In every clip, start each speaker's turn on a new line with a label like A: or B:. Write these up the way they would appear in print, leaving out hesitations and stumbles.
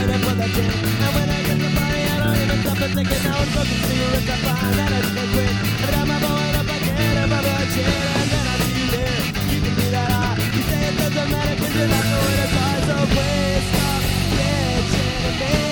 A: waiting for the day. And when I get the party, I don't even stop and think it. Now I'm smoking cigarettes, I find that I can't quit. Every time I blow it up, I get in my blood shit. And then I see you there, you can be that high. You say it doesn't matter 'cause you're not the way to die. So please stop bitching at me.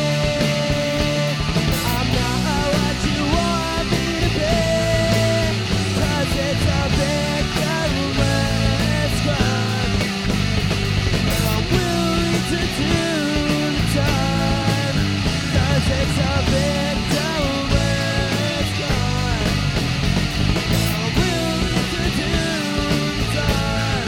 A: I'm not what you want me to be. 'Cause it's a victimless crime. And I'm willing to do the time. 'Cause it's a victimless crime. I'm willing to do the time.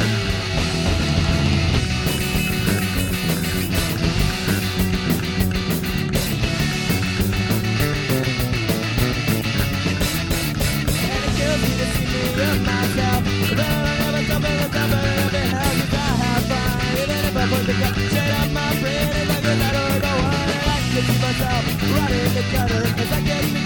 A: And it kills me to see me of myself. But I don't ever stop and stop and every hell 'cause I have fun. Even if I put the gun straight up my brain, if I get that or go on, and I can see myself right in the gutter. 'Cause I can't even